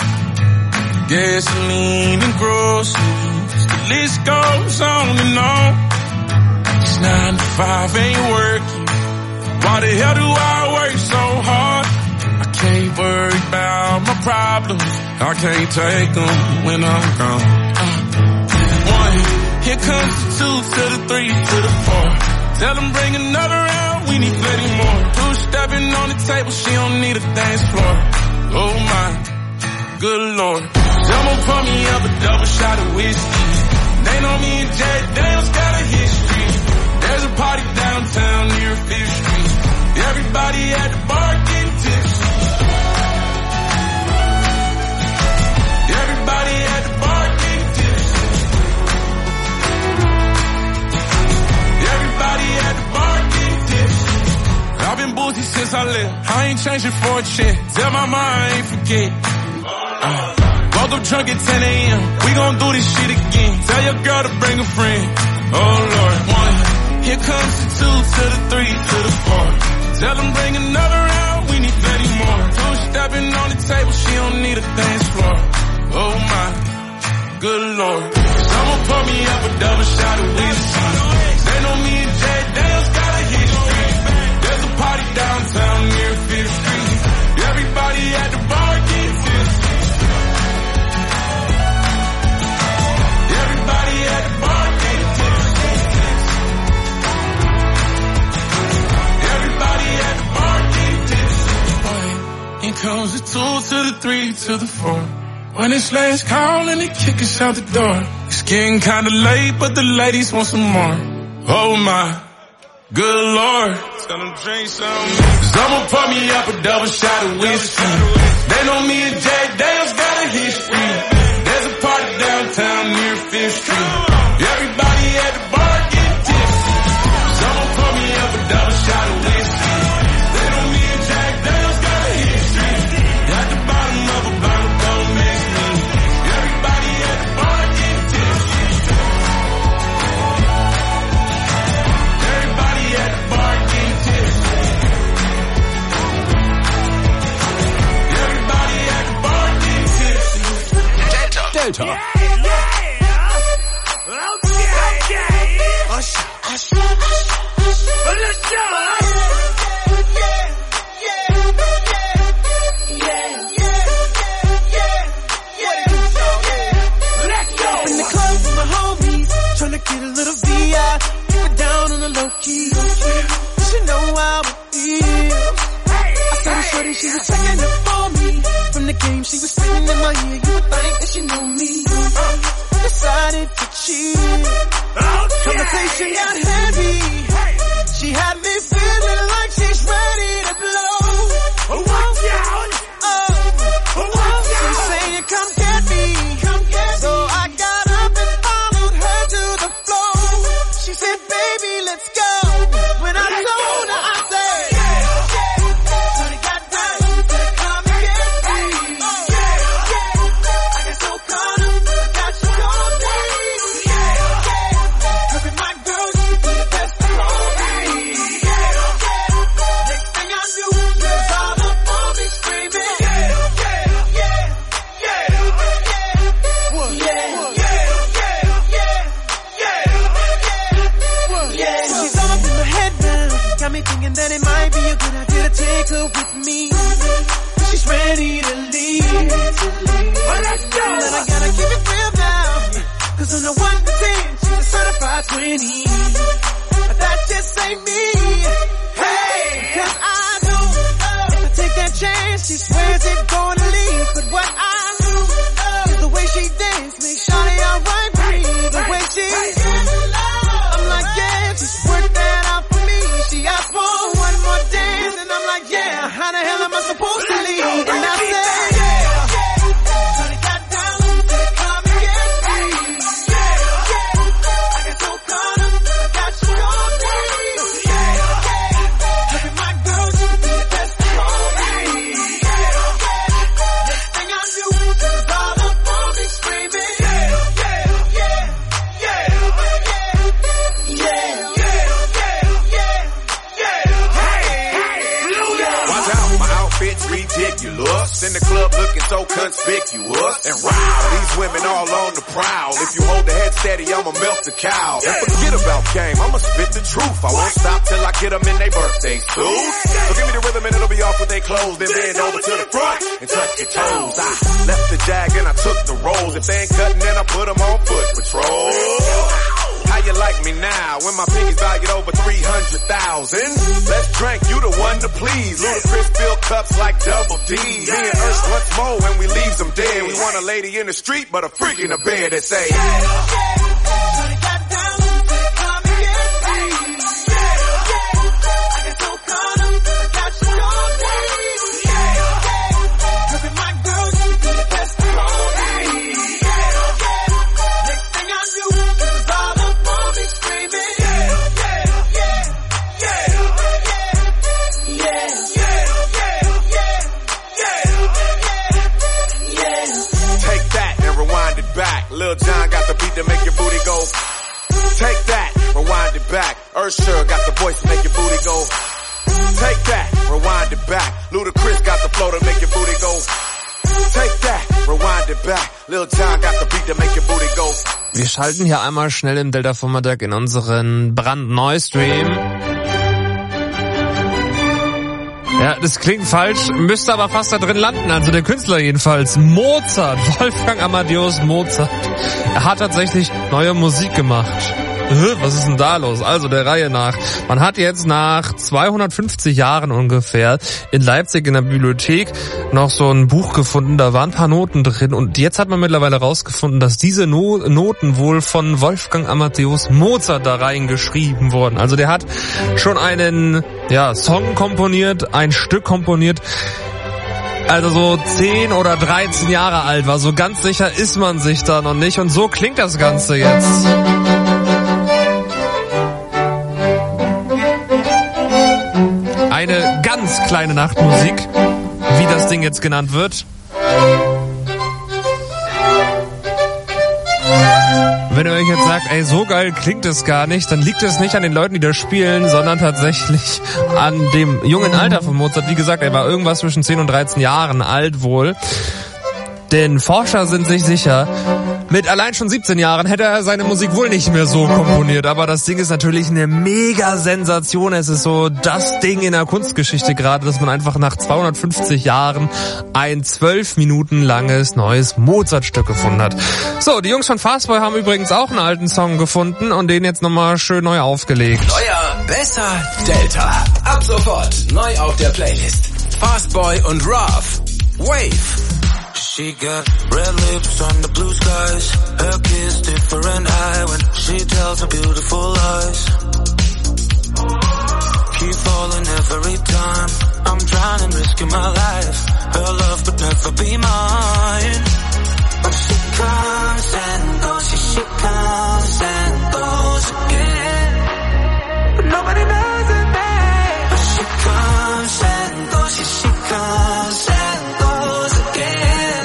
Gasoline and groceries. The list goes on and on. This nine to five ain't working. Why the hell do I work so hard? I can't worry about my problems. I can't take them when I'm gone. Uh, one, here comes the two to the three to the four. Tell them bring another round, we need plenty more. Two stepping on the table, she don't need a dance floor. Oh my, good lord. Someone pour me up a double shot of whiskey. They know me and Jay Daniels got a history. There's a party downtown near Fifth Street. Everybody at the bar getting tipsy. Everybody at the bar getting tipsy. Everybody at the bar getting tipsy. I've been boozy since I left. I ain't changing for a check. Tell my mind I ain't forget. Uh, woke up drunk at ten a.m. We gon' do this shit again. Tell your girl to bring a friend. Oh Lord, one. Here comes the two to the three to the four. Tell them bring another round. We need plenty more. Two stepping on the table. She don't need a dance floor. Oh my, good lord. Someone pour me up a double shot of whiskey. They know me and Jay Daniels got a history. There's a party downtown near Fifth Street. Everybody at the bar getting tipsy. Everybody at comes the two to the three to the four. When it's last call and they kick us out the door. It's getting kinda late, but the ladies want some more. Oh my, good lord. Tell them drink some. Someone pour me up a double shot of whiskey. They know me and Jack Daniels got a history. There's a party downtown near Fifth Street. Everybody at the bar getting tipsy. Someone pour me up a double shot of whiskey. They know me and Jack Daniels got a history. At the bottom of a bottle, don't mix me. Everybody at the bar getting tipsy. Everybody at the bar getting tipsy. Everybody at the bar getting tipsy. Delta. Delta. Yeah, yeah. Okay, okay. Hush, hush, hush, hush. But let's go. Tryna get a little V I, keep it down on the low key. She know how it feels. I saw the shorty, she was checking up for me. From the game, she was spitting in my ear. You would think that she knew me. Decided to cheat. Conversation got heavy. She had me feeling like she's ready to blow. Watch out! Oh, she's saying, come get me. Come get me. So I got up and followed her to the floor. She said, baby, let's go. When I told her, I said, yeah, yeah. So they got down, said, come and get me. Yeah, yeah. I got so caught up, I got you on me. Yeah, yeah. Her and my girl, she be the best for me. Yeah, yeah. Next thing I knew, she was all up on me screaming. Yeah, yeah, yeah, yeah, yeah, yeah, yeah, yeah, yeah. She's all up in my head now. Got me thinking that it might be a good idea to take her with me. She's ready to leave. Well, let's go. But I gotta keep it real now. Cause on the one to ten, she's a certified twenty. But that just ain't me. Hey, cause I know if I take that chance, she swears it's gonna leave. But what I do is the way she dance makes Shawty alright with me. The way she I'm like, yeah, just work that out for me. She asked for one more dance, and I'm like, yeah, how the hell am I supposed to leave? And I said, yeah. So they got down, said, come and get me. Yeah, yeah. I got so caught up, I got you on me. Yeah, yeah. Look at my girl, she be the best for me. Yeah, yeah. Next thing I knew, she was all up on me screaming. Yeah, yeah, yeah, yeah, yeah, yeah, yeah. Watch out, my outfit's ridiculous. In the club looking so conspicuous. And wow, these women all on the prowl. If you hold the head steady, I'ma melt the cow. And forget about game, I'ma spit the truth. I won't stop till I get them in their birthday suits. So give me the rhythm and it'll be off with their clothes. Then bend over to the front and touch your toes. I left the jag and I took the rolls. If they ain't cutting, then I put them on foot patrol. How you like me now when my pinky's valued over three hundred thousand? Let's drink, you the one to please. Ludacris fill cups like double D. Me and Ursh once more when we leave them dead. We want a lady in the street, but a freak in the bed that say, yeah, yeah. So they got down, said, come and get me. Yeah, yeah. I got so caught up, I got you on me. Yeah, yeah. Look at my girl, she be the best for me. Yeah, yeah. Next thing I knew, she was all up on me screaming. Yeah, yeah, yeah, yeah, yeah, yeah, yeah, yeah, yeah. Take that and rewind it back. Lil Jon got the beat to make your booty go. Take that, rewind it back. Usher got the voice to make your booty go. Take that, rewind it back. Ludacris got the flow to make your booty go. Take that, rewind it back. Lil Jon got the beat to make your booty go. Wir schalten hier einmal schnell im Delta-Vormittag in unseren brandneu-Stream. Ja, das klingt falsch, müsste aber fast da drin landen, also der Künstler jedenfalls. Mozart, Wolfgang Amadeus Mozart. Er hat tatsächlich neue Musik gemacht. was ist denn da los? Also der Reihe nach. Man hat jetzt nach zweihundertfünfzig Jahren ungefähr in Leipzig in der Bibliothek noch so ein Buch gefunden, da waren ein paar Noten drin und jetzt hat man mittlerweile rausgefunden, dass diese no- Noten wohl von Wolfgang Amadeus Mozart da reingeschrieben wurden. Also der hat schon einen ja, Song komponiert, ein Stück komponiert, also so zehn oder dreizehn Jahre alt war. So ganz sicher ist man sich da noch nicht. Und so klingt das Ganze jetzt. Eine ganz kleine Nachtmusik, wie das Ding jetzt genannt wird. Wenn ihr euch jetzt sagt, ey, so geil klingt es gar nicht, dann liegt es nicht an den Leuten, die das spielen, sondern tatsächlich an dem jungen Alter von Mozart. Wie gesagt, er war irgendwas zwischen zehn und dreizehn Jahren alt wohl. Denn Forscher sind sich sicher, mit allein schon siebzehn Jahren hätte er seine Musik wohl nicht mehr so komponiert. Aber das Ding ist natürlich eine Mega-Sensation. Es ist so das Ding in der Kunstgeschichte gerade, dass man einfach nach zweihundertfünfzig Jahren ein zwölf Minuten langes neues Mozart-Stück gefunden hat. So, die Jungs von Fastboy haben übrigens auch einen alten Song gefunden und den jetzt nochmal schön neu aufgelegt. Neuer, besser, Delta. Ab sofort neu auf der Playlist. Fastboy und Roth. Wave. She got red lips on the blue skies. Her kiss different high when she tells her beautiful lies. Keep falling every time. I'm trying and risking my life. Her love could never be mine. But she comes and goes, she, she comes and goes again. But nobody knows her name. But she comes and goes, she, she comes and goes again.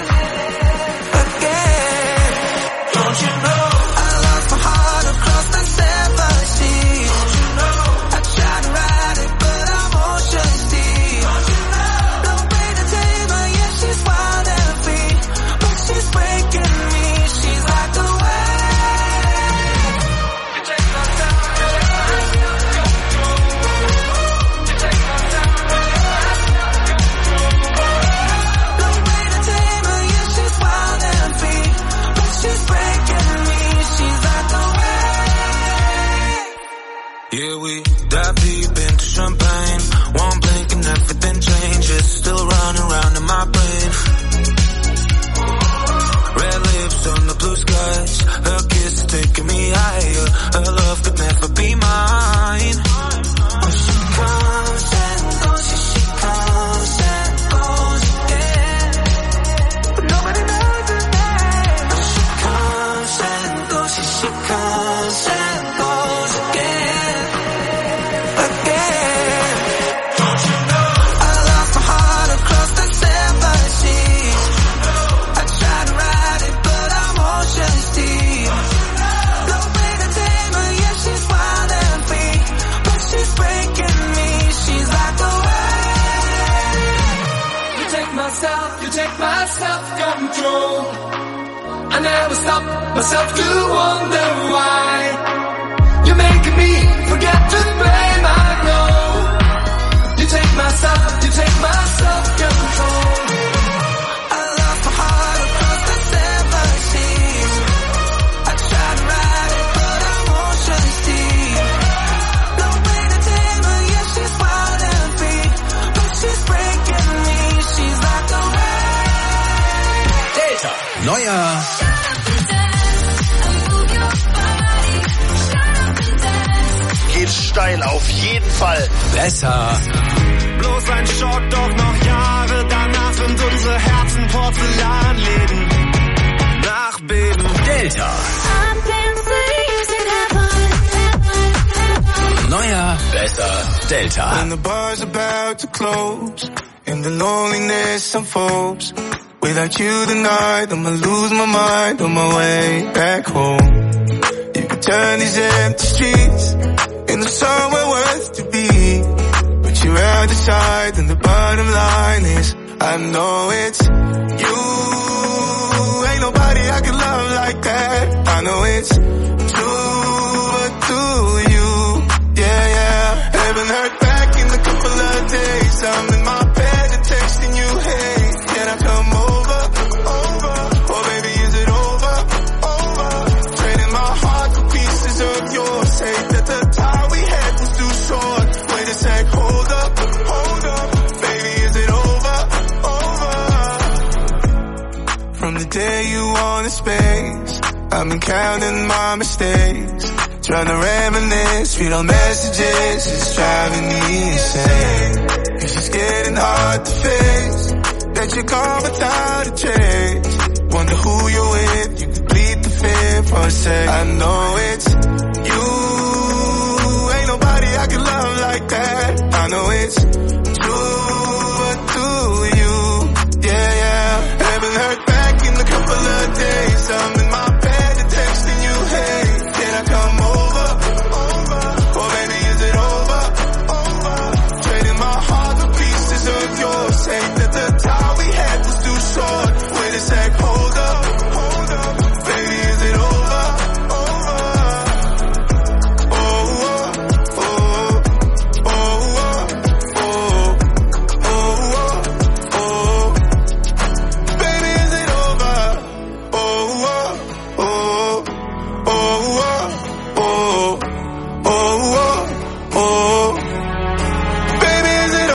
Yeah, we dive deep into champagne. One blink and everything changes. Still running around in my brain. Red lips on the blue skies. Her kiss is taking me higher. Her love could never be mine. But she comes and goes, yeah, she comes and goes again. But nobody knows her name. But she comes and goes, yeah, she comes and goes again. Self-control. I never stop myself to wonder why. You're making me forget to blame. I know you take my self, you take my self-control. I lost my heart across the seven seas. I tried to ride it, but I'm ocean's deep. No way to tame her, yeah, she's wild and free, but she's breaking me. She's like a wave. Neuer geht steil, auf jeden Fall. Besser. Bloß ein Schock, doch noch Jahre danach sind unsere Herzen Porzellanläden. Nachbeben. Delta. Neuer, besser, Delta. When the bar's about to close and the loneliness unfolds. Without you tonight, I'ma lose my mind on my way back home. You can turn these empty streets into somewhere worth to be. But you're out the side and the bottom line is, I know it's you. Ain't nobody I can love like that. I know it's true, but do you? Yeah, yeah. Haven't heard back in a couple of days. I'm in my bed and texting you, hey, can I come over? Of yours. I've been counting my mistakes, trying to reminisce, read all messages, it's driving me insane. It's just getting hard to face that you're gone without a trace. Wonder who you're with, you complete the fear for a sec. I know it's you, ain't nobody I can love like that. I know it's true, but do